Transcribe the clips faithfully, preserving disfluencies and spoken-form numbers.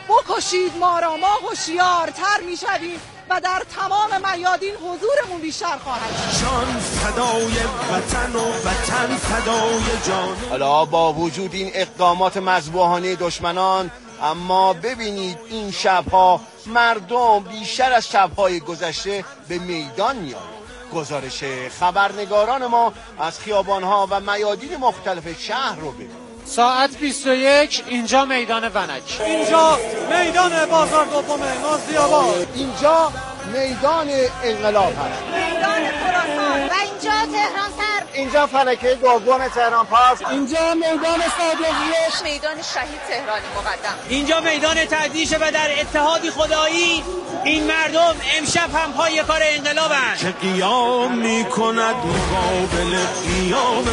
بکشید ما را، ما هوشیارتر میشویم و در تمام میادین حضورمون بیشتر خواهد شد. جان فدای وطن و وطن فدای جان. حالا با وجود این اقدامات مذبوحانه دشمنان، اما ببینید این شبها مردم بیشتر از شبهای گذشته به میدان میان. گزارش خبرنگاران ما از خیابانها و میادین مختلف شهر رو ببینید. ساعت بیست و یک اینجا میدان ونک، اینجا میدان بازار دوم نازی‌آباد، اینجا میدان انقلاب هست، میدان خراسان و اینجا تهران سر، اینجا فلکه دوم تهران پاس، اینجا میدان صادقیه، میدان شهید تهرانی مقدم، اینجا میدان تعدیشه و در اتحادی خدایی این مردم امشب هم پای کار انقلابن که قیام میکند مقابل قیام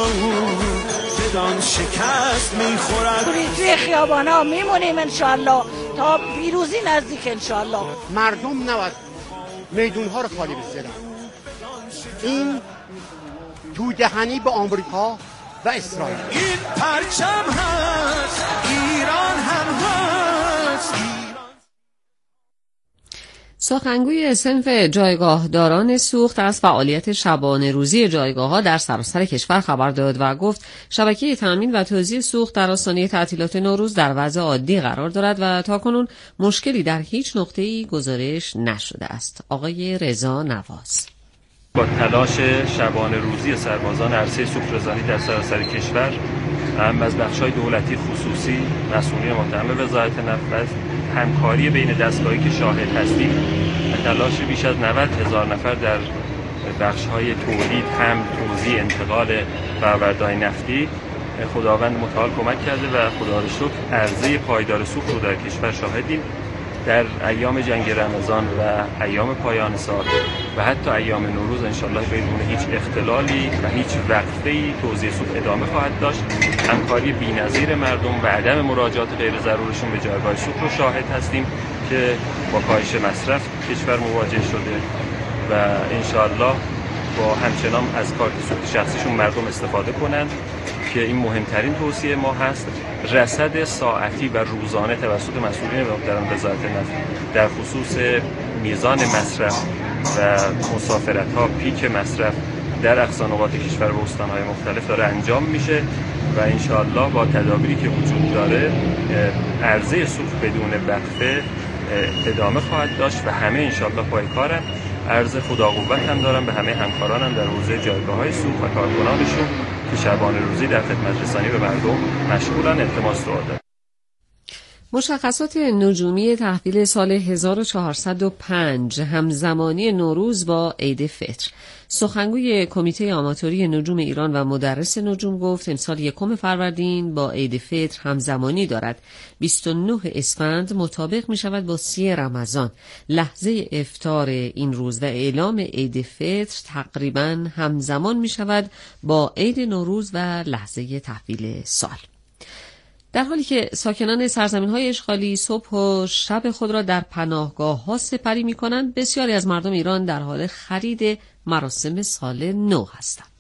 بدان شکست میخورد. توی خیابانا میمونیم انشالله تا پیروزی نزدیک انشالله. مردم نباید میدونها رو خالی بذارن. این تو دهنی به آمریکا و اسرائیل. این پرچم هست، ایران هم هست. سخنگوی صنف جایگاهداران سوخت از فعالیت شبانه روزی جایگاه‌ها در سراسر کشور خبر داد و گفت شبکه تامین و توزیع سوخت در آستانه تعطیلات نوروز در وضع عادی قرار دارد و تاکنون مشکلی در هیچ نقطه‌ای گزارش نشده است. آقای رضا نواز: با تلاش شبانه روزی سربازان عرصه سوخت رسانی در سراسر کشور، هم از بخش‌های دولتی، خصوصی، مسئولین متهم به وزارت نفت، همکاری بین دستگاهی که شاهد هستیم و تلاش بیش از نود هزار نفر در بخش‌های تولید، حمل، توزیع، انتقال فرآورده‌های نفتی، خداوند متعال کمک کرده و خدا را شکر عرضه پایدار سوخت رو در کشور شاهدیم. در ایام جنگ رمضان و ایام پایان سال و حتی ایام نوروز انشالله بدون هیچ اختلالی و هیچ وقفه‌ای توزیع سوخت ادامه خواهد داشت. همکاری بی‌نظیر مردم و عدم مراجعات غیر ضرورشون به جایگاه سوخت رو شاهد هستیم که با کاهش مصرف کشور مواجه شده و انشالله با همچنان از کارت سوخت شخصیشون مردم استفاده کنند که این مهمترین توصیه ما هست. رصد ساعتی و روزانه توسط مسئولین محترم وزارت نفت در خصوص میزان مصرف و مسافرت‌ها، پیک مصرف در اقصا نقاط کشور و استان‌های مختلف داره انجام میشه و انشاءالله با تدابیری که وجود داره عرضه سوخت بدون وقفه ادامه خواهد داشت و همه انشاءالله پای کارن. عرض خدا قوت هم دارم به همه همکارانم در حوزه جایگاه‌های سوخت و کارکنانشون که شبانه روزی در خدمت رسانی به مردم مشغولن. التماس دعا دارم. مشخصات نجومی تحویل سال هزار و چهارصد و پنج همزمانی نوروز با عید فطر. سخنگوی کمیته آماتوری نجوم ایران و مدرس نجوم گفت امسال یکم فروردین با عید فطر همزمانی دارد. بیست و نه اسفند مطابق می شود با سی رمضان. لحظه افطار این روز و اعلام عید فطر تقریبا همزمان می شود با عید نوروز و لحظه تحویل سال. در حالی که ساکنان سرزمین‌های اشغالی صبح و شب خود را در پناهگاه‌ها سپری می‌کنند، بسیاری از مردم ایران در حال خرید مراسم سال نو هستند.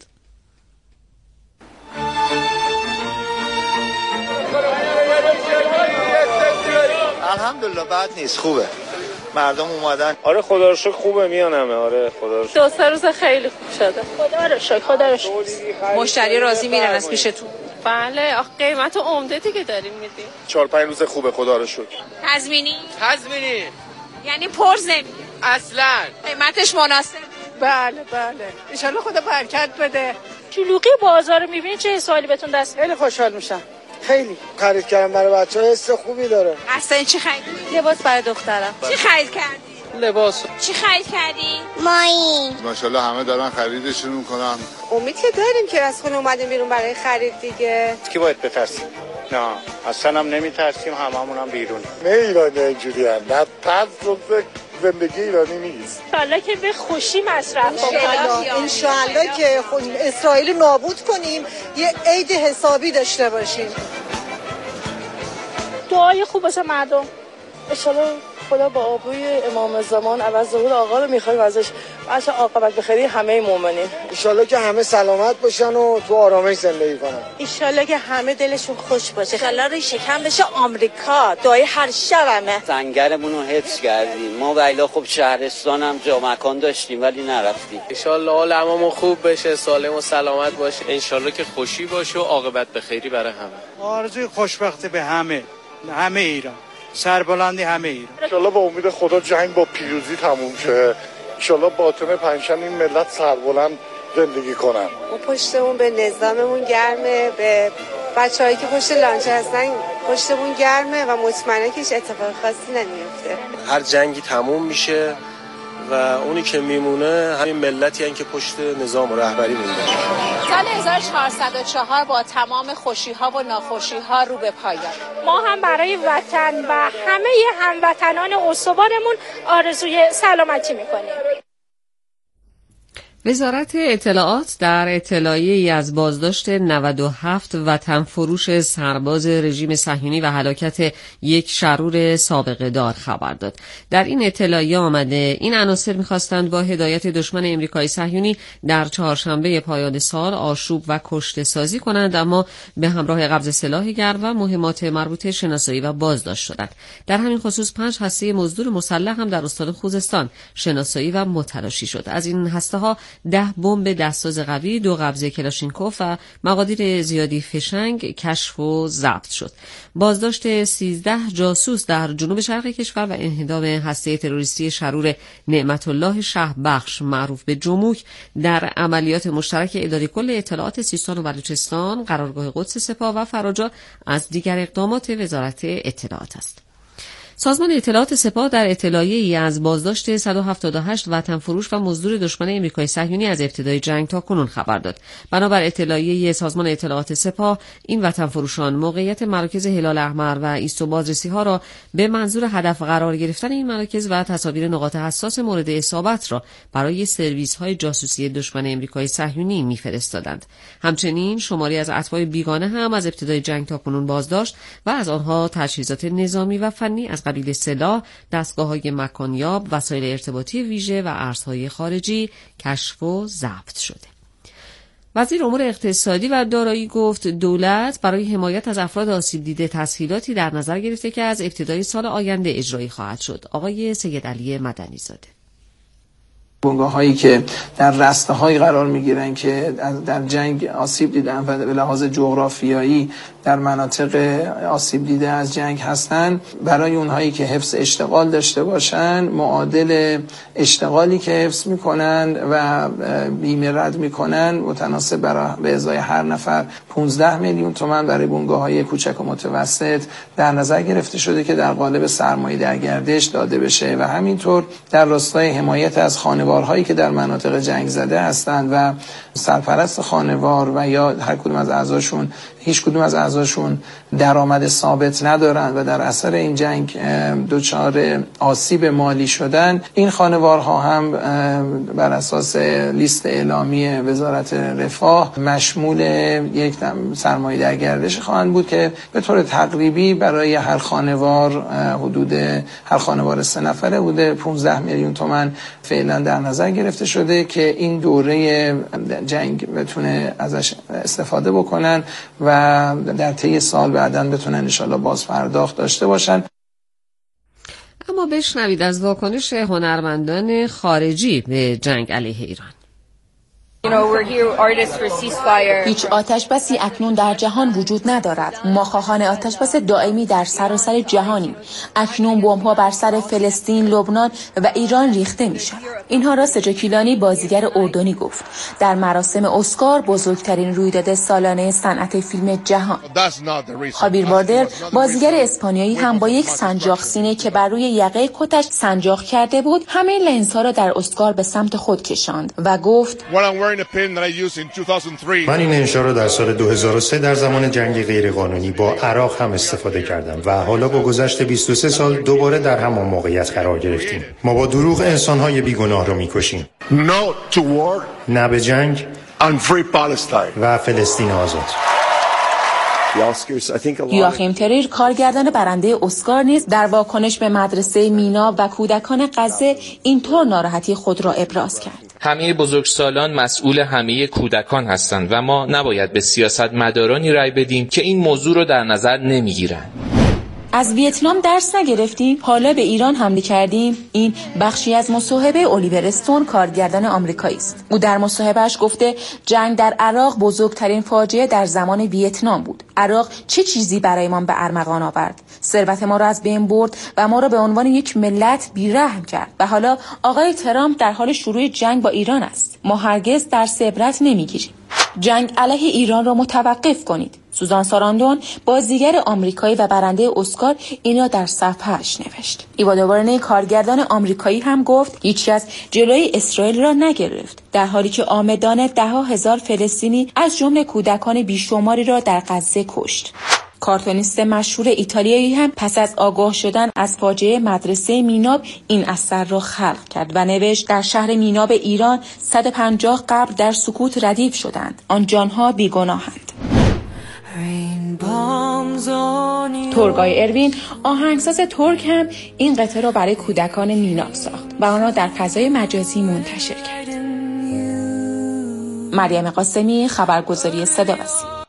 الحمدلله بد نیست، خوبه. مردم اومدن. آره خدا رو شکر خوبه، میانمه. آره خدا رو شکر. دو سه روز خیلی خوب شده. خدا رو شکر، خدا رو شکر. مشتری راضی میرن از پیشتون؟ بله، آخه قیمت عمده دیگه داریم میدیم. چهار پنج روز خوبه خدا رو شکر. تضمینی؟ تضمینی. یعنی پرز نمیگه؟ اصلا. قیمتش مناسب؟ بله بله. ان شاءالله خدا برکت بده. شلوغی بازار رو میبینی چه سوالی بهتون دست؟ خیلی خوشحال میشم. خیلی. خرید کردم برای بچه‌ها، حس خوبی داره. اصلا چی خریدی؟ لباس برای دخترم. چی خرید کردی؟ لباس. چی خرید کردی؟ مایی. ماشاءالله همه دارن خریدشون میکنن. امید که داریم که از خونه اومدیم بیرون برای خرید دیگه. کی باید بترسیم؟ نه اصلا هم نمیترسیم، هممون هم بیرون. نه ایرانی اینجوری هم، نه ترس رو زندگی ایرانی نیست. انشالله که به خوشی مصرف کنیم. انشالله که اسرائیل نابود کنیم، یه عید حسابی داشته باشیم. دعای خوب واسه مردم. انشالله خدا با آبروی امام زمان عوض ظهور آقا رو میخوایم ازش بچه عاقبت بخیری همه مؤمنین. انشالله که همه سلامت باشن و تو آرامش زندگی کنن. انشالله که همه دلشون خوش باشه. انشالله شکم بشه آمریکا. دعای هر شبمه. زنگرمون رو حفظ کردیم. ما ولی خب شهرستان هم جا مکان داشتیم ولی نرفتیم. انشالله حال هممون خوب بشه، سالم و سلامت باشه. انشالله که خوشی باشه و عاقبت بخیری برای همه. آرزوی خوشبختی به همه، همه ایران. سربلندی همه ایران. انشالله با امید خدا جنگ با پیروزی تموم شه. انشالله باطن پنجشنبه این ملت سربلند زندگی کنن. ما پشتمون به نظاممون گرمه، به بچه‌هایی که پشت لانچ هستن پشتمون گرمه و مطمئنه که هیچ اتفاق خاصی نمیفته. هر جنگی تموم میشه و اونی که میمونه همین ملتی هستن که پشت نظام و رهبری مونده. سال هزار و چهارصد و چهار با تمام خوشی‌ها و ناخوشی‌ها رو به پایان. ما هم برای وطن و همه هموطنان استوانمون آرزوی سلامتی میکنیم. وزارت اطلاعات در اطلاعیه‌ای از بازداشت نود و هفت وطن فروش سرباز رژیم صهیونی و هلاکت یک شرور سابقه دار خبر داد. در این اطلاعیه آمده این عناصر می‌خواستند با هدایت دشمن امریکایی صهیونی در چهارشنبه پایان سال آشوب و کشته سازی کنند، اما به همراه قبض سلاح گرم و مهمات مربوطه شناسایی و بازداشت شدند. در همین خصوص پنج هسته مزدور مسلح هم در استان خوزستان شناسایی و متلاشی شد. از این هسته‌ها ده بمب دستساز قوی، دو قبضه کلاشینکوف و مقادیر زیادی فشنگ کشف و ضبط شد. بازداشت سیزده جاسوس در جنوب شرق کشور و انهدام هسته تروریستی شرور نعمت الله شهبخش معروف به جموک در عملیات مشترک اداره کل اطلاعات سیستان و بلوچستان، قرارگاه قدس سپاه و فراجا از دیگر اقدامات وزارت اطلاعات است. سازمان اطلاعات سپاه در اطلاعیه‌ای از بازداشت صد و هفتاد و هشت وطن فروش و مزدور دشمن امریکایی صهیونی از ابتدای جنگ تا کنون خبر داد. بنابر اطلاعیه سازمان اطلاعات سپاه، این وطن فروشان موقعیت مراکز هلال احمر و ایست و بازرسی‌ها را به منظور هدف قرار گرفتن این مراکز و تصاویر نقاط حساس مورد اصابت را برای سرویس‌های جاسوسی دشمن امریکایی صهیونی می‌فرستادند. همچنین شماری از اتباع بیگانه هم از ابتدای جنگ تا کنون بازداشت و از آنها تجهیزات نظامی و فنی از قبیل سلاح، دستگاه‌های مکانیاب، وسایل ارتباطی ویژه و ارزهای خارجی کشف و ضبط شده. وزیر امور اقتصادی و دارایی گفت دولت برای حمایت از افراد آسیب دیده تسهیلاتی در نظر گرفته که از ابتدای سال آینده اجرایی خواهد شد. آقای سید علی مدنی زاده: بنگاه هایی که در رسته هایی قرار می گیرن که در جنگ آسیب دیدن و به لحاظ جغرافیایی در مناطق آسیب دیده از جنگ هستن، برای اونهایی که حفظ اشتغال داشته باشن معادل اشتغالی که حفظ میکنن و بیمه رد میکنن متناسب برای به ازای هر نفر پانزده میلیون تومان برای بنگاه های کوچک و متوسط در نظر گرفته شده که در قالب سرمایه در گردش داده بشه و همینطور در راستای حمایت از خانوارهایی که در مناطق جنگ زده هستند و سرپرست خانوار و یا هر کدوم از اعضاشون هیچ کدوم از اعضاشون درآمد ثابت ندارن و در اثر این جنگ دچار آسیب مالی شدن، این خانوارها هم بر اساس لیست اعلامی وزارت رفاه مشمول یک سرمایه در گردش خواهند بود که به طور تقریبی برای هر خانوار حدود هر خانوار سه نفره حدود پانزده میلیون تومان فعلا در نظر گرفته شده که این دوره جنگ بتونه ازش استفاده بکنن و در طی سال بعداً بتونن انشالله باز پرداخت داشته باشن. اما بشنوید از واکنش هنرمندان خارجی به جنگ علیه ایران. هیچ آتش بسی اکنون در جهان وجود ندارد. ما خواهان آتش بس دائمی در سراسر جهانیم. اکنون بمب‌ها بر سر فلسطین، لبنان و ایران ریخته می‌شود. اینها را سجاکیلانی بازیگر اردنی گفت در مراسم اسکار، بزرگترین رویداد سالانه صنعت فیلم جهان. خاویر باردر، بازیگر اسپانیایی، هم با یک سنجاق سینه که بر روی یقه کتش سنجاق کرده بود همه لنزها را در اسکار به سمت خود کشاند و گفت من این انشا را در سال دو هزار و سه در زمان جنگ غیرقانونی با عراق هم استفاده کردم و حالا با گذشت بیست و سه سال دوباره در همان موقعیت قرار گرفتیم. ما با دروغ انسان‌های بیگناه را می‌کشیم. نه به جنگ و فلسطین آزاد. یواخیم تریر کارگردان برنده اسکار نیز در واکنش به مدرسه مینا و کودکان غزه اینطور ناراحتی خود را ابراز کرد. همه بزرگسالان مسئول همه کودکان هستند و ما نباید به سیاستمدارانی رأی بدیم که این موضوع را در نظر نمیگیرند. از ویتنام درس نگرفتیم، حالا به ایران حمله کردیم. این بخشی از مصاحبه الیور استون کارگردان آمریکایی است. او در مصاحبهش گفته جنگ در عراق بزرگترین فاجعه در زمان ویتنام بود. عراق چه چیزی برایمان به ارمغان آورد؟ ثروت ما را از بین برد و ما را به عنوان یک ملت بی‌رحم کرد. و حالا آقای ترامپ در حال شروع جنگ با ایران است. ما هرگز درس عبرت نمیگیریم. جنگ علیه ایران را متوقف کنید. سوزان ساراندون بازیگر آمریکایی و برنده اسکار اینا در صفحه‌اش نوشت. ایوا دوورنی کارگردان آمریکایی هم گفت هیچکس جلوی اسرائیل را نگرفت، در حالی که عامدانه ده ها هزار فلسطینی از جمله کودکان بیشماری را در غزه کشت. کارتونیست مشهور ایتالیایی هم پس از آگاه شدن از فاجعه مدرسه میناب این اثر را خلق کرد و نوشت در شهر میناب ایران صد و پنجاه قبر در سکوت ردیف شدند. آن جانها بیگناهند. تورگای اروین آهنگساز ترک هم این قطعه را برای کودکان میناب ساخت و آن را در فضای مجازی منتشر کرد. مریم قاسمی، خبرگزاری صدا و سیما.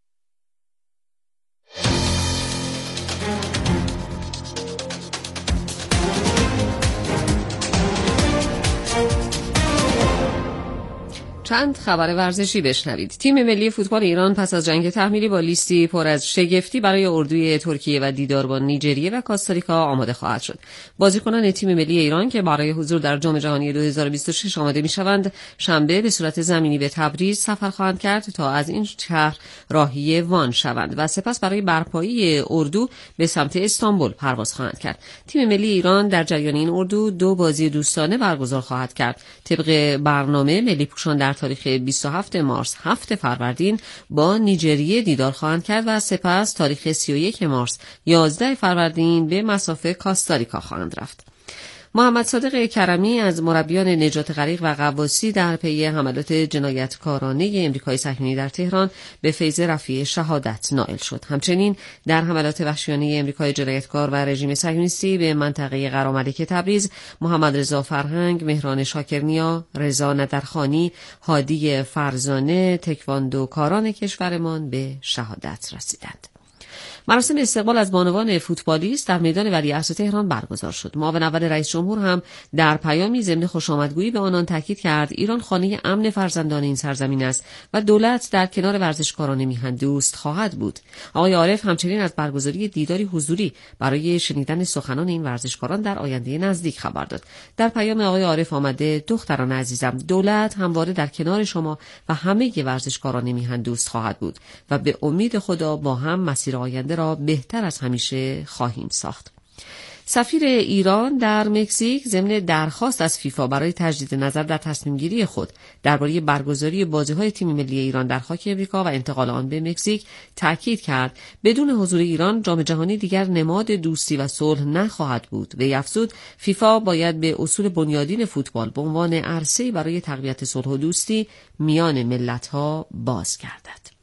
چند خبر ورزشی بشنوید. تیم ملی فوتبال ایران پس از جنگ تحمیلی با لیستی پر از شگفتی برای اردوی ترکیه و دیدار با نیجریه و کاستاریکا آماده خواهد شد. بازیکنان تیم ملی ایران که برای حضور در جام جهانی دو هزار و بیست و شش آماده می‌شوند، شنبه به صورت زمینی به تبریز سفر خواهند کرد تا از این شهر راهی وان شوند و سپس برای برپایی اردو به سمت استانبول پرواز خواهند کرد. تیم ملی ایران در جریان این اردو دو بازی دوستانه برگزار خواهد کرد. طبق برنامه ملی پوشان در تاریخ بیست و هفتم مارس هفتم فروردین با نیجریه دیدار خواهند کرد و سپس تاریخ سی و یکم مارس یازدهم فروردین به مسافه کاستاریکا خواهند رفت. محمد صادق کرمی از مربیان نجات غریق و غواصی در پی حملات جنایتکارانه امریکای صهیونی در تهران به فیض رفیع شهادت نائل شد. همچنین در حملات وحشیانه امریکای جنایتکار و رژیم صهیونیستی به منطقه قراملک تبریز، محمد رضا فرهنگ، مهران شاکرنیا، رضا ندرخانی، هادی فرزانه، تکواندوکاران کشورمان به شهادت رسیدند. مراسم استقبال از بانوان فوتبالیست در میدان ولیعصر تهران برگزار شد. معاون اول رئیس جمهور هم در پیامی ضمن خوشامدگویی به آنان تاکید کرد ایران خانه امن فرزندان این سرزمین است و دولت در کنار ورزشکاران میهن دوست خواهد بود. آقای عارف همچنین از برگزاری دیداری حضوری برای شنیدن سخنان این ورزشکاران در آینده نزدیک خبر داد. در پیام آقای عارف آمده دختران عزیزم، دولت همواره در کنار شما و همه ورزشکاران میهن دوست خواهد بود و به امید خدا با هم مسیر آینده را بهتر از همیشه خواهیم ساخت. سفیر ایران در مکزیک ضمن درخواست از فیفا برای تجدید نظر در تصمیم گیری خود درباره برگزاری بازی‌های تیم ملی ایران در خاک امریکا و انتقال آن به مکزیک تاکید کرد بدون حضور ایران جام جهانی دیگر نماد دوستی و صلح نخواهد بود. وی افزود فیفا باید به اصول بنیادین فوتبال به عنوان عرصه‌ای برای تقویت صلح و دوستی میان ملت‌ها بازگردد.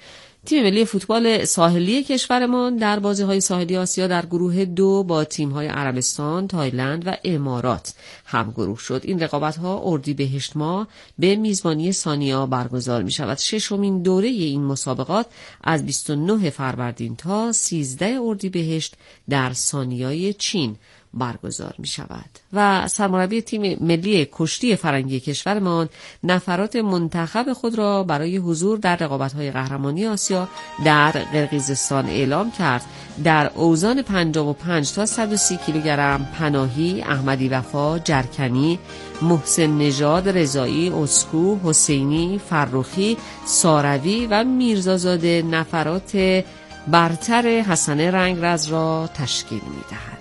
تیم ملی فوتبال ساحلی کشورمان در بازی‌های ساحلی آسیا در گروه دو با تیم‌های عربستان، تایلند و امارات همگروه شد. این رقابت‌ها اردیبهشت ماه به میزبانی سانیا برگزار می‌شود. ششمین دوره این مسابقات از بیست و نه فروردین تا سیزدهم اردیبهشت در سانیای چین برگزار می شود. و سرمربی تیم ملی کشتی فرنگی کشورمان نفرات منتخب خود را برای حضور در رقابت‌های قهرمانی آسیا در قرقیزستان اعلام کرد. در اوزان پنجاه و پنج تا صد و سی کیلوگرم پناهی، احمدی وفا، جرکنی، محسن نژاد، رضایی، اسکو، حسینی، فرخی، ساروی و میرزازاده نفرات برتر حسنه رنگرز را تشکیل می دهند.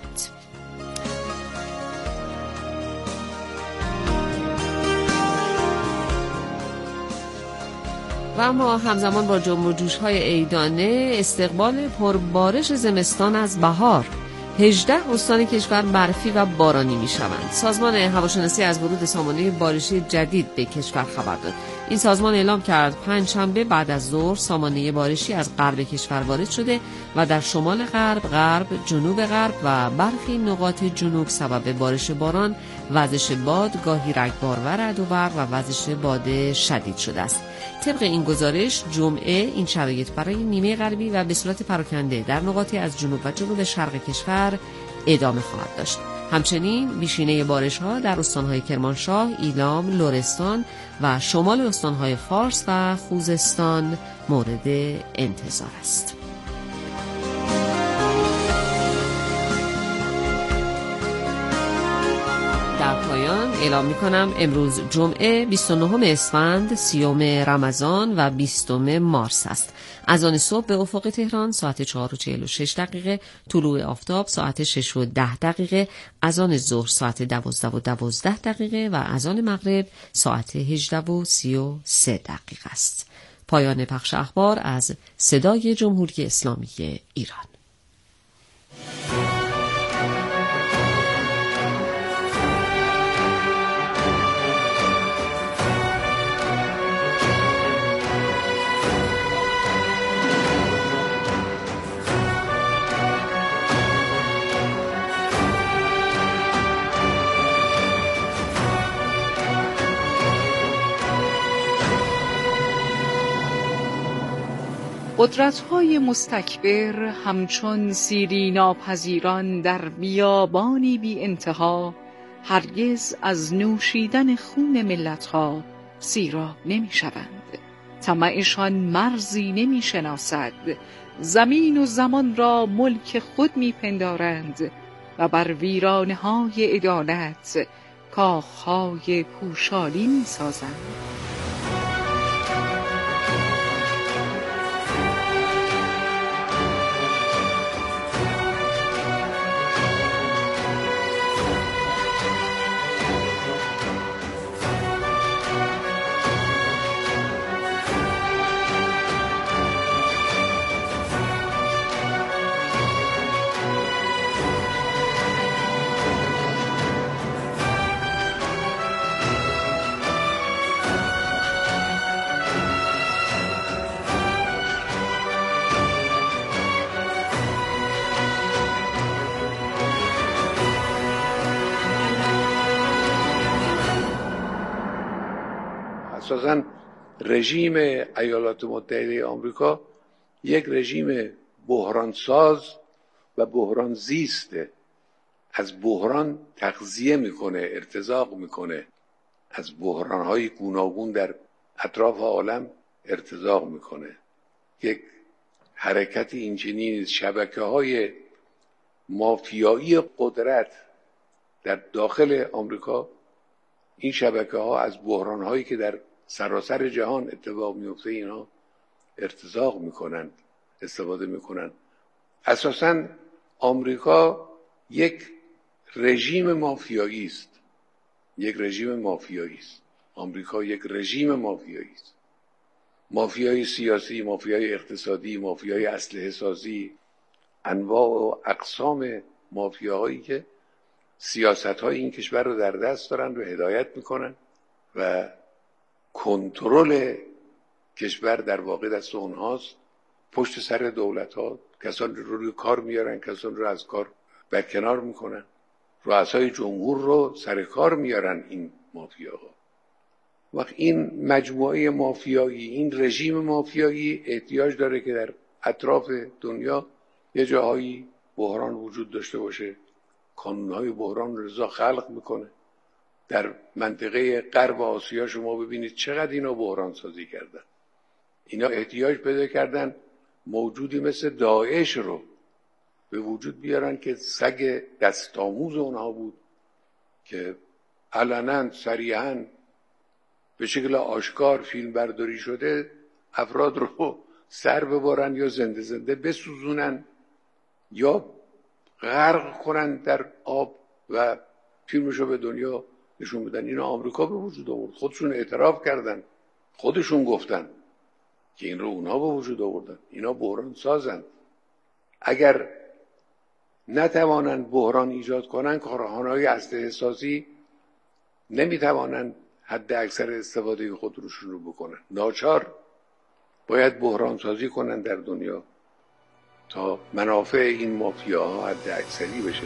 و اما همزمان با جنب و جوش‌های عیدانه استقبال پربارش زمستان از بهار هجده استان کشور برفی و بارانی می شوند. سازمان هواشناسی از ورود سامانه بارشی جدید به کشور خبر داد. این سازمان اعلام کرد پنجشنبه بعد از ظهر سامانه بارشی از غرب کشور وارد شده و در شمال غرب، غرب، جنوب غرب و برخی نقاط جنوب سبب بارش باران، وزش باد، گاهی رگبار و رعد و برق و وزش باد شدید شده است. طبق این گزارش جمعه این شرایط برای نیمه غربی و به صورت پراکنده در نقاطی از جنوب و جنوب شرق کشور ادامه خواهد داشت. همچنین بیشینه بارش‌ها در استان‌های کرمانشاه، ایلام، لرستان و شمال استان‌های فارس و خوزستان مورد انتظار است. در پایان اعلام می‌کنم امروز جمعه بیست و نهم اسفند، سیوم رمضان و بیستم مارس است. اذان صبح به افق تهران ساعت چهار و چهل و شش دقیقه، طلوع آفتاب ساعت شش و ده دقیقه، اذان ظهر ساعت دوازده و دوازده دقیقه و اذان مغرب ساعت هجده و سی و سه دقیقه است. پایان پخش اخبار از صدای جمهوری اسلامی ایران. قدرت‌های مستکبر همچون سیری ناپذیران در بیابانی بی انتها هرگز از نوشیدن خون ملت‌ها سیراب نمی‌شوند. طمعشان مرزی نمی‌شناسد، زمین و زمان را ملک خود می‌پندارند و بر ویرانه‌های عدالت کاخ‌های پوشالی می‌سازند. اساساً رژیم ایالات متحده آمریکا یک رژیم بحرانساز و بحران زیسته. از بحران تغذیه میکنه، ارتزاق میکنه، از بحرانهای گوناگون در اطراف عالم ارتزاق میکنه. یک حرکت اینچنین شبکه‌های مافیایی قدرت در داخل آمریکا، این شبکه‌ها از بحران‌هایی که در سراسر جهان اتفاق میفته اینا ارتزاق میکنن، استفاده میکنن. اساساً آمریکا یک رژیم مافیایی است. یک رژیم مافیایی است. آمریکا یک رژیم مافیایی است. مافیای سیاسی، مافیای اقتصادی، مافیای اسلحه سازی، انواع و اقسام مافیاهایی که سیاست‌های این کشور رو در دست دارن رو هدایت میکنن و کنترل کشور در واقع دست اونهاست. پشت سر دولت‌ها کسان رو روی کار میارن، کسان رو از کار برکنار میکنن، رؤسای جمهور رو سر کار میارن این مافیاها. وقت این مجموعه مافیایی، این رژیم مافیایی احتیاج داره که در اطراف دنیا یه جاهایی بحران وجود داشته باشه. کانونهای بحران رضا خلق میکنه. در منطقه غرب آسیا شما ببینید چقدر اینا بحران سازی کردن. اینا احتیاج پیدا کردن موجودی مثل داعش رو به وجود بیارن که سگ دستآموز اونها بود که علنا صریحا به شکل آشکار فیلم برداری شده افراد رو سر ببرن یا زنده زنده بسوزونن یا غرق کنن در آب و فیلمشو به دنیا نشون بدن. اینا آمریکا به وجود آورد. خودشون اعتراف کردن، خودشون گفتن که این رو اونها به وجود آوردن. اینا بحران سازن. اگر نتوانند بحران ایجاد کنند، کارخانه‌های اسلحه سازی نمیتوانند حد اکثر استفاده خود رو شروع بکنن. ناچار باید بحران سازی کنن در دنیا تا منافع این مافیاها حد اکثری بشه.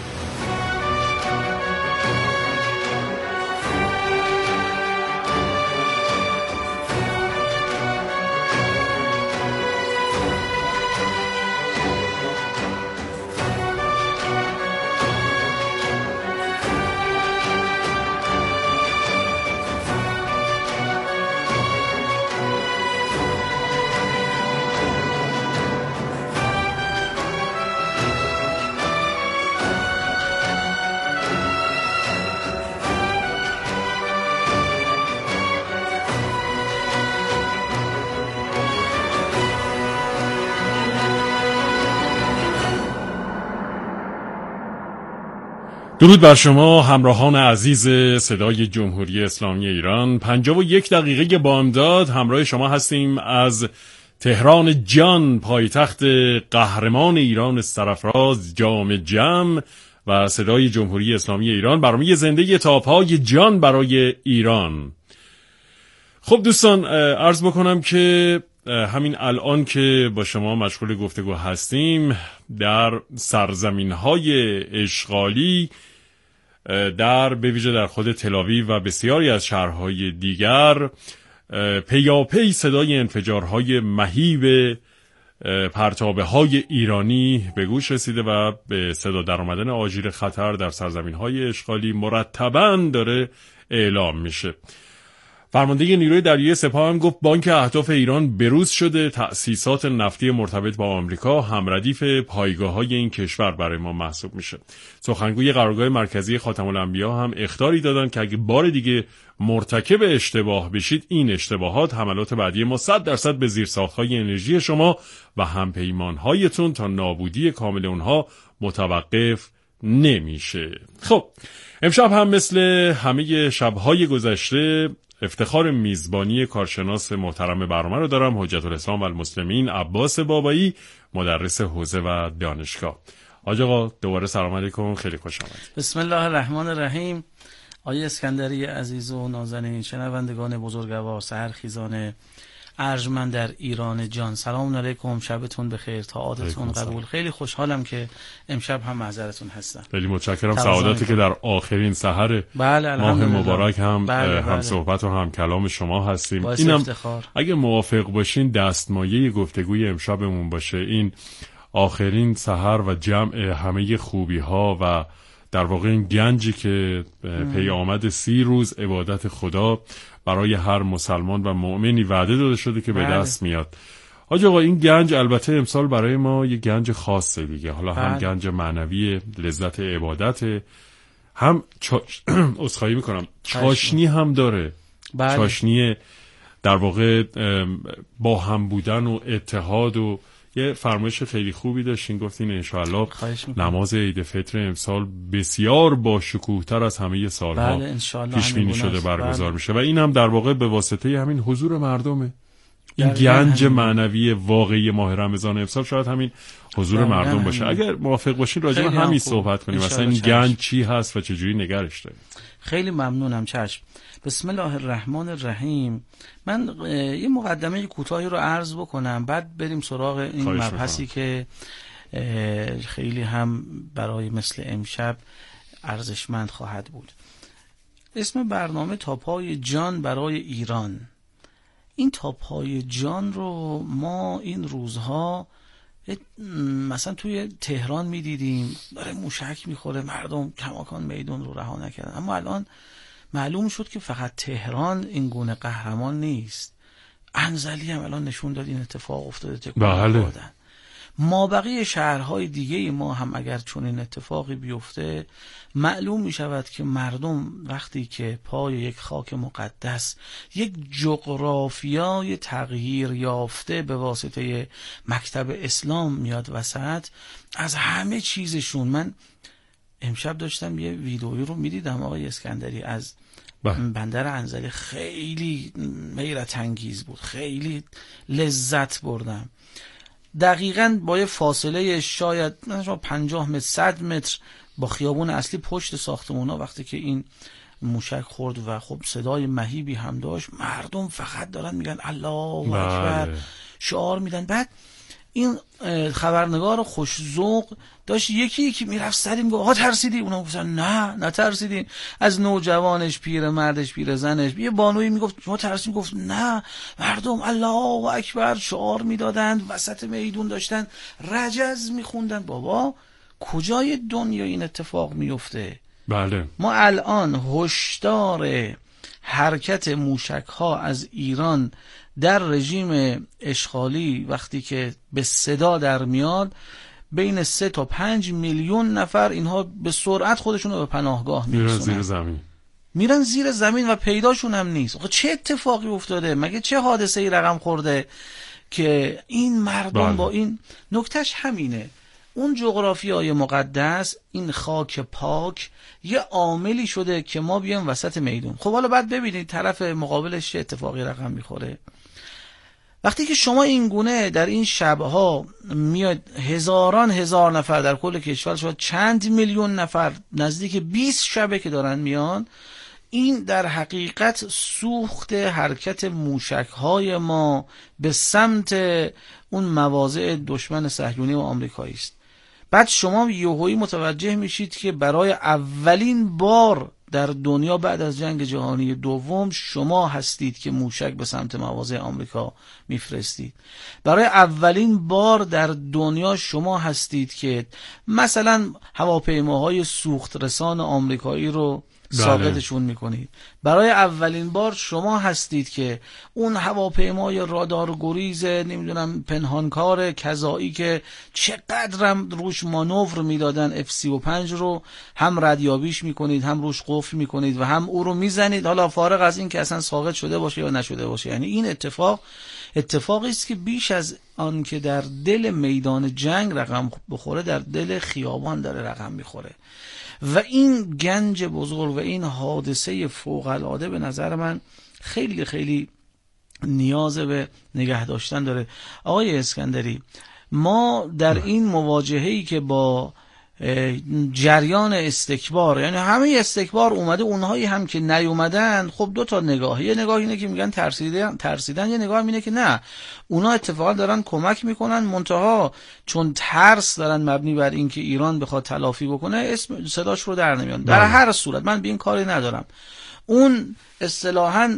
درود بر شما همراهان عزیز صدای جمهوری اسلامی ایران. پنجاه و یک دقیقه بامداد همراه شما هستیم از تهران جان، پایتخت قهرمان ایران سرفراز جام جم و صدای جمهوری اسلامی ایران. برنامه زنده تاپ‌های جان برای ایران. خب دوستان، عرض بکنم که همین الان که با شما مشغول گفتگو هستیم در سرزمین‌های اشغالی، در به ویژه در خود تل‌آویو و بسیاری از شهرهای دیگر، پیاپی صدای انفجارهای مهیب پرتابه‌های ایرانی به گوش رسیده و به صدا در آمدن آژیر خطر در سرزمین‌های اشغالی مرتباً داره اعلام میشه. فرمانده نیروی دریایی سپاه هم گفت بانک اهداف ایران بروز شده. تأسیسات نفتی مرتبط با آمریکا هم ردیف پایگاه‌های این کشور برای ما محسوب میشه. سخنگوی قرارگاه مرکزی خاتم الانبیا هم اخطاری دادن که اگه بار دیگه مرتکب اشتباه بشید، این اشتباهات حملات بعدی ما صد درصد به زیرساخت‌های انرژی شما و همپیمان‌هایتون تا نابودی کامل اونها متوقف نمیشه. خب امشب هم مثل همه شب‌های گذشته افتخار میزبانی کارشناس محترم برنامه رو دارم، حجت الاسلام و المسلمین عباس بابایی، مدرس حوزه و دانشگاه. حاج آقا دوباره سلام علیکم، خیلی خوش آمدید. بسم الله الرحمن الرحیم. آقای اسکندری عزیز و نازنین، شنوندگان بزرگوار، سحرخیزان ارجمند در ایران جان، سلام علیکم، شبتون بخیر، تعادتون قبول. خیلی خوشحالم که امشب هم معذرتون هستم. خیلی متشکرم. سعادتی که در آخرین سحر بله ماه مبارک هم بله هم بله. صحبت و هم کلام شما هستیم. اینم افتخار. اگه موافق باشین دستمایه گفتگوی امشبمون باشه این آخرین سحر و جمع همه خوبی ها و در واقع این گنجی که پی آمد سی روز عبادت خدا برای هر مسلمان و مؤمنی وعده داده شده که به بله. دست میاد. حاج آقا این گنج البته امسال برای ما یه گنج خاصه دیگه، حالا بله. هم گنج معنوی لذت عبادت، هم چا... اسخایی میکنم چاشنی هم داره. بله. چاشنی در واقع با هم بودن و اتحاد و یه فرمایش خیلی خوبی داشتین، گفتین انشاءالله نماز عید فطر امسال بسیار با شکوه‌تر از همه سالها بله پیش بینی شده برگزار بله. میشه و این هم در واقع به واسطه همین حضور مردمه. این گنج همین. معنوی واقعی ماه رمضان امسال شاید همین حضور بله مردم باشه. همین. اگر موافق باشین راجع به همین صحبت کنیم، مثلا این گنج چی هست و چجوری نگرش داریم. خیلی ممنونم. چشم. بسم الله الرحمن الرحیم. من یه مقدمه کوتاهی رو عرض بکنم، بعد بریم سراغ این مبحثی که خیلی هم برای مثل امشب ارزشمند خواهد بود. اسم برنامه تاپ‌های جان برای ایران. این تاپ‌های جان رو ما این روزها مثلا توی تهران می‌دیدیم داره موشک می‌خوره، مردم کماکان میدون رو رها نکردن، اما الان معلوم شد که فقط تهران این گونه قهرمان نیست. انزلی هم الان نشون داد این اتفاق افتاده. بله. ما بقیه شهرهای دیگه ما هم اگر چون این اتفاقی بیفته، معلوم می شود که مردم وقتی که پای یک خاک مقدس، یک جغرافیای تغییر یافته به واسطه مکتب اسلام میاد وسط، از همه چیزشون. من امشب داشتم یه ویدئویی رو میدیدم آقای اسکندری از بندر انزلی، خیلی حیرت انگیز بود، خیلی لذت بردم. دقیقاً با یه فاصله شاید مثلا پنجاه متر صد متر با خیابون اصلی پشت ساختمونا وقتی که این موشک خورد و خب صدای مهیبی هم داشت، مردم فقط دارن میگن الله اکبر، شعار میدن. بعد این خبرنگار خوش‌ذوق داشت یکی یکی میرفت سری میگه آقا ترسیدی؟ اونا گفتن نه نه ترسیدیم. از نوجوانش، پیر مردش، پیر زنش، یه بانویی میگفت شما ترسیدین؟ گفت نه. مردم الله اکبر شعار میدادند، وسط میدون داشتن رجز میخوندن. بابا کجای دنیا این اتفاق میفته؟ بله. ما الان هشدار حرکت موشک ها از ایران در رژیم اشغالی وقتی که به صدا در میاد، بین سه تا پنج میلیون نفر اینها به سرعت خودشون رو به پناهگاه میرسونن، میرن زیر زمین میرن زیر زمین و پیداشون هم نیست. آخه چه اتفاقی افتاده؟ مگه چه حادثه ای رقم خورده که این مردم بله. با این نکتهش همینه. اون جغرافیای مقدس، این خاک پاک یه عاملی شده که ما بیایم وسط میدون. خب حالا بعد ببینید طرف مقابلش چه اتفاقی رقم میخوره. وقتی که شما این گونه در این شبها میاد هزاران هزار نفر در کل کشور، شاید چند میلیون نفر، نزدیک بیست شبه که دارن میان، این در حقیقت سوخت حرکت موشک‌های ما به سمت اون مواضع دشمن صهیونی و آمریکایی است. بعد شما یهویی متوجه میشید که برای اولین بار در دنیا بعد از جنگ جهانی دوم شما هستید که موشک به سمت مواضع آمریکا میفرستید. برای اولین بار در دنیا شما هستید که مثلا هواپیماهای سوخت رسان آمریکایی رو ساقطشون میکنید. برای اولین بار شما هستید که اون هواپیمای رادار گریز نمیدونم پنهانکار کذایی که چقدرم روش مانور میدادن اف سی و پنج رو هم ردیابیش میکنید، هم روش قفل میکنید و هم او رو میزنید، حالا فارغ از این که اصلا ساقط شده باشه یا نشده باشه. یعنی این اتفاق اتفاقی است که بیش از آن که در دل میدان جنگ رقم بخوره، در دل خیابان داره رقم میخوره. و این گنج بزرگ و این حادثه فوق‌العاده به نظر من خیلی خیلی نیاز به نگه داشتن داره. آقای اسکندری، ما در این مواجهه‌ای که با جریان استکبار، یعنی همه استکبار اومده، اونهایی هم که نیومدن، خب دو تا نگاه، یه نگاه اینه که میگن ترسیدن ترسیدن یه نگاه اینه که نه، اونا اتفاقا دارن کمک میکنن، منتها چون ترس دارن مبنی بر این که ایران بخواد تلافی بکنه اسم صداش رو در نمیان. در هر صورت من به این کاری ندارم. اون اصطلاحاً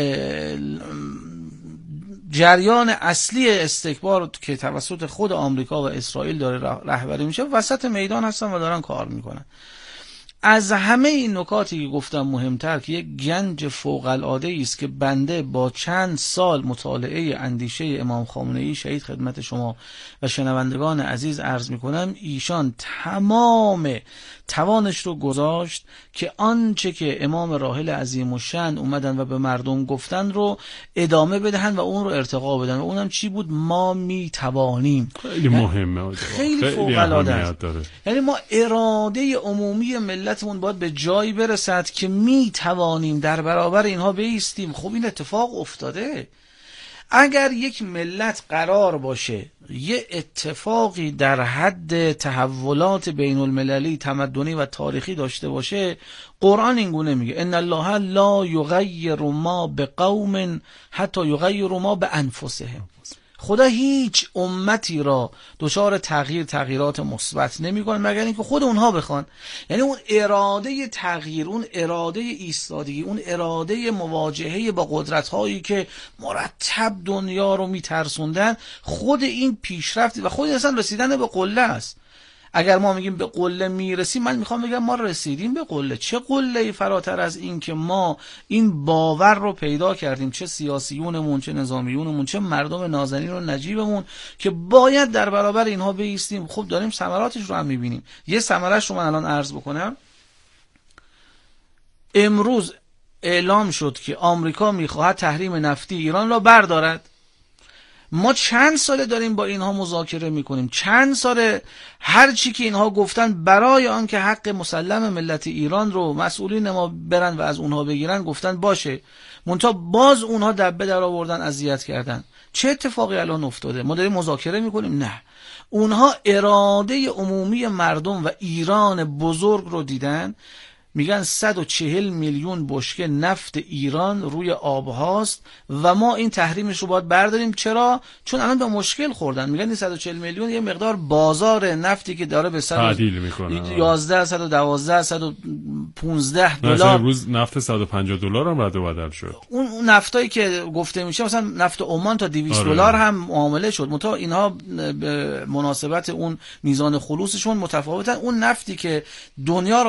جریان اصلی استکبار که توسط خود آمریکا و اسرائیل داره رهبری میشه وسط میدان هستن و دارن کار میکنن. از همه این نکاتی که گفتم مهمتر که یک گنج فوق العاده است که بنده با چند سال مطالعه اندیشه امام خامنه‌ای شهید خدمت شما و شنوندگان عزیز عرض میکنم، ایشان تمام توانش رو گذاشت که آنچه که امام راحل عظیم الشأن اومدن و به مردم گفتن رو ادامه بدهن و اون رو ارتقا بدن. و اونم چی بود؟ ما میتوانیم. خیلی مهمه، خیلی فوق العاده است. یعنی ما اراده عمومی ملتمون باید به جایی برسد که میتوانیم در برابر اینها بایستیم. خب این اتفاق افتاده. اگر یک ملت قرار باشه یه اتفاقی در حد تحولات بین المللی تمدنی و تاریخی داشته باشه، قرآن اینگونه میگه ان الله لا یغیر ما بقوم حتی یغیروا ما بانفسهم. خدا هیچ امتی را دچار تغییر تغییرات مثبت نمیکنه مگر اینکه خود اونها بخوان. یعنی اون اراده تغییر، اون اراده ایستادگی، اون اراده مواجهه با قدرت‌هایی که مرتب دنیا رو میترسوندن، خود این پیشرفت و خود اصلا رسیدن به قله است. اگر ما میگیم به قله میرسیم، من میخوام بگم ما رسیدیم به قله. چه قله‌ای فراتر از این که ما این باور رو پیدا کردیم، چه سیاسیونمون، چه نظامیونمون، چه مردم نازنین و نجیبمون، که باید در برابر اینها بایستیم. خب داریم ثمراتش رو هم میبینیم. یه ثمرش رو من الان عرض بکنم. امروز اعلام شد که آمریکا میخواهد تحریم نفتی ایران را بردارد. ما چند ساله داریم با اینها مذاکره میکنیم، چند ساله هر چی که اینها گفتن برای آن که حق مسلم ملت ایران رو مسئولین ما برن و از اونها بگیرن گفتن باشه، منتها باز اونها دبه در آوردن، اذیت کردن. چه اتفاقی الان افتاده؟ ما داریم مذاکره میکنیم؟ نه، اونها اراده عمومی مردم و ایران بزرگ رو دیدن. میگن صد و چهل میلیون بشکه نفت ایران روی آب هاست و ما این تحریمش رو باید برداریم. چرا؟ چون الان به مشکل خوردن. میگن این صد و چهل میلیون یه مقدار بازار نفتی که داره به تعدیل میکنه یازده صد و دوازده صد و پانزده دلار. مثلا امروز نفت صد و پنجاه دلار هم رد و بدل شد. اون نفتایی که گفته میشه مثلا نفت عمان تا دویست دلار هم معامله شد. متا اینها به مناسبت اون میزان خلوصشون متفاوتن. اون نفتی که دنیا رو